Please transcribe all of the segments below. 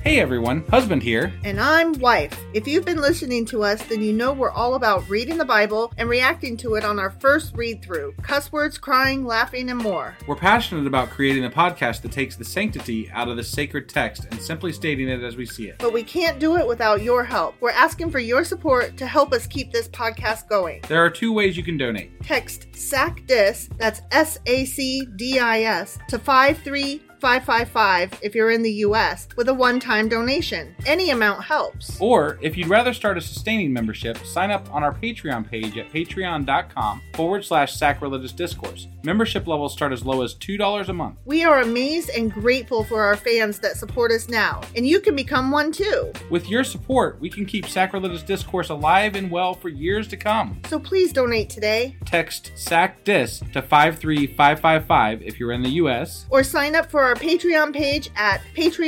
Hey everyone, husband here. And I'm wife. If you've been listening to us, then you know we're all about reading the Bible and reacting to it on our first read-through. Cuss words, crying, laughing, and more. We're passionate about creating a podcast that takes the sanctity out of the sacred text and simply stating it as we see it. But we can't do it without your help. We're asking for your support to help us keep this podcast going. There are two ways you can donate. Text SACDIS, that's SACDIS, to 53555 if you're in the U.S. with a one-time donation. Any amount helps. Or, if you'd rather start a sustaining membership, sign up on our Patreon page at patreon.com/sacrilegious discourse. Membership levels start as low as $2 a month. We are amazed and grateful for our fans that support us now, and you can become one too. With your support, we can keep Sacrilegious Discourse alive and well for years to come. So please donate today. Text SACDIS to 53555 if you're in the U.S. Or sign up for our Patreon page at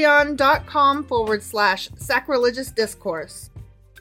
patreon.com/sacrilegious discourse.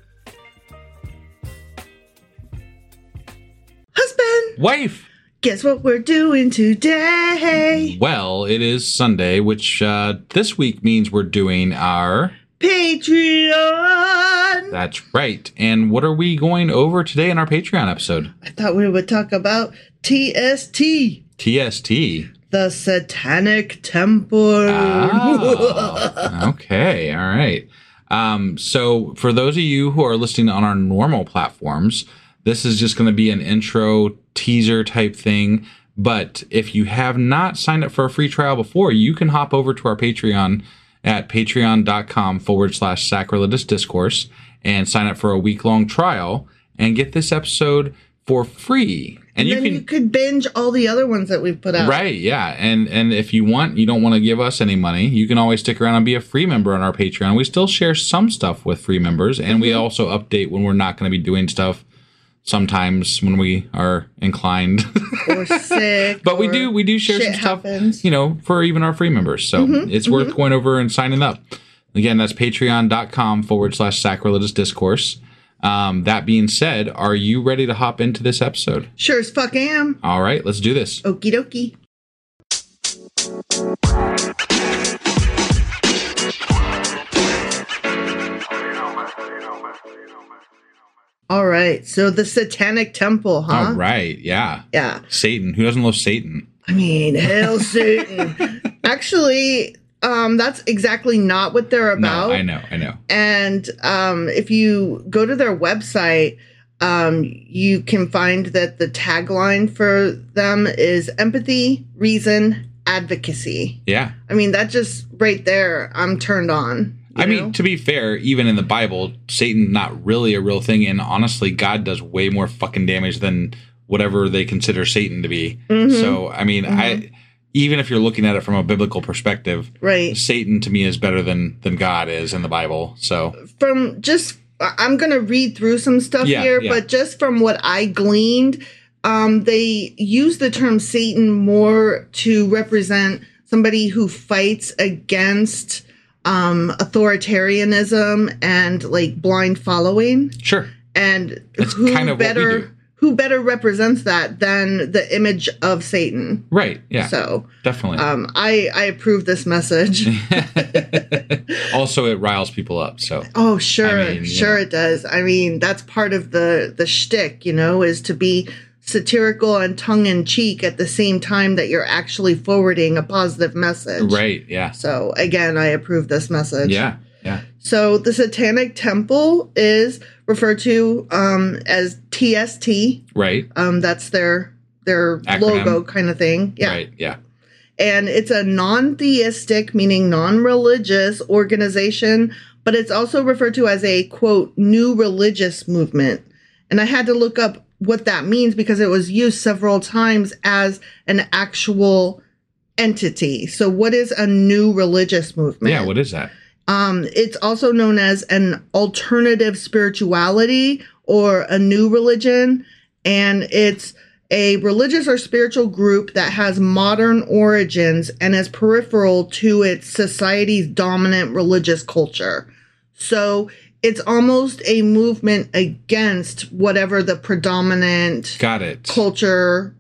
Husband! Wife! Guess what we're doing today? Well, it is Sunday, which this week means we're doing our Patreon! That's right. And what are we going over today in our Patreon episode? I thought we would talk about TST. TST? The Satanic Temple. Oh, okay. All right. So for those of you who are listening on our normal platforms, this is just going to be an intro teaser type thing. But if you have not signed up for a free trial before, you can hop over to our Patreon at patreon.com/sacrilegious discourse and sign up for a week-long trial and get this episode for free. And then you could binge all the other ones that we've put out. Right, yeah. And if you don't want to give us any money, you can always stick around and be a free member on our Patreon. We still share some stuff with free members, and we also update when we're not going to be doing stuff sometimes when we are inclined. Or sick. But we do share some stuff, for even our free members. So it's worth going over and signing up. Again, that's patreon.com/sacrilegious discourse. That being said, are you ready to hop into this episode? Sure as fuck am. All right, let's do this. Okie dokie. All right, so the Satanic Temple, huh? All right, yeah. Yeah. Satan. Who doesn't love Satan? I mean, hail Satan. Actually, that's exactly not what they're about. No, I know. And if you go to their website, you can find that the tagline for them is empathy, reason, advocacy. Yeah. I mean, that just right there, I'm turned on. I mean, to be fair, even in the Bible, Satan not really a real thing. And honestly, God does way more fucking damage than whatever they consider Satan to be. So, I mean, even if you're looking at it from a biblical perspective, right, Satan to me is better than God is in the Bible. So I'm going to read through some stuff here, but just from what I gleaned, they use the term Satan more to represent somebody who fights against authoritarianism and like blind following. Sure. And that's kind of what we do. Who better represents that than the image of Satan? Right. Yeah. So definitely. I approve this message. Also, it riles people up. So. Oh, sure. It does. I mean, that's part of the shtick, is to be satirical and tongue-in-cheek at the same time that you're actually forwarding a positive message. Right. Yeah. So again, I approve this message. Yeah. Yeah. So the Satanic Temple is referred to as TST. Right. That's their acronym. logo kind of thing. Yeah. Right. Yeah. And it's a non-theistic, meaning non-religious organization, but it's also referred to as a, quote, new religious movement. And I had to look up what that means because it was used several times as an actual entity. So what is a new religious movement? Yeah, what is that? It's also known as an alternative spirituality or a new religion. And it's a religious or spiritual group that has modern origins and is peripheral to its society's dominant religious culture. So it's almost a movement against whatever the predominant culture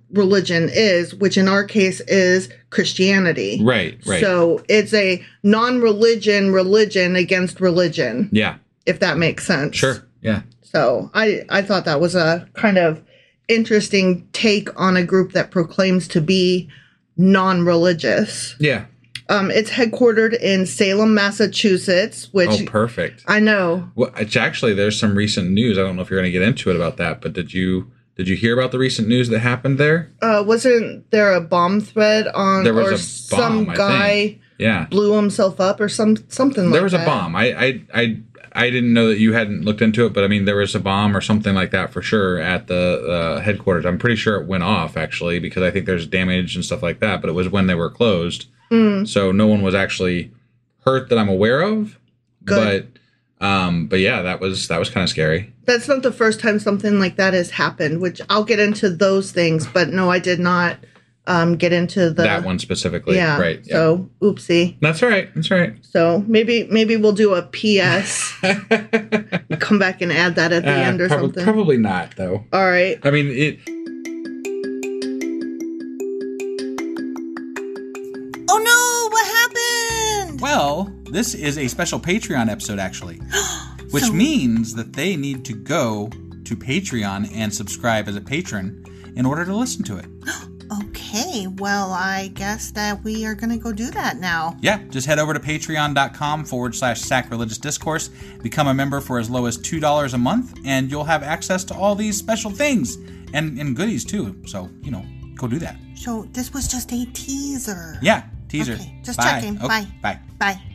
religion is, which in our case is Christianity. Right. So it's a non-religion religion against religion. Yeah. If that makes sense. Sure. Yeah. So I thought that was a kind of interesting take on a group that proclaims to be non-religious. Yeah. It's headquartered in Salem, Massachusetts, which... Oh, perfect. I know. Well, it's actually, there's some recent news. I don't know if you're going to get into it about that, but did you hear about the recent news that happened there? Wasn't there a bomb threat on... There was a bomb, some guy blew himself up or something like that? There was a bomb. I didn't know that you hadn't looked into it, but I mean, there was a bomb or something like that for sure at the headquarters. I'm pretty sure it went off, actually, because I think there's damage and stuff like that, but it was when they were closed. So no one was actually hurt that I'm aware of. Good. But yeah, that was kind of scary. That's not the first time something like that has happened, which I'll get into those things, but no, I did not get into that one specifically. Yeah. Right. Yeah. So oopsie. That's all right. So maybe we'll do a PS. Come back and add that at the end or something. Probably not, though. All right. I mean, it. Oh no! What happened? Well, this is a special Patreon episode, actually. Which means that they need to go to Patreon and subscribe as a patron in order to listen to it. Okay, well, I guess that we are going to go do that now. Yeah, just head over to patreon.com/sacrilegious discourse, become a member for as low as $2 a month, and you'll have access to all these special things and goodies too. So, go do that. So this was just a teaser. Yeah, teaser. Okay, just Bye. checking. Okay, Bye. Bye. Bye.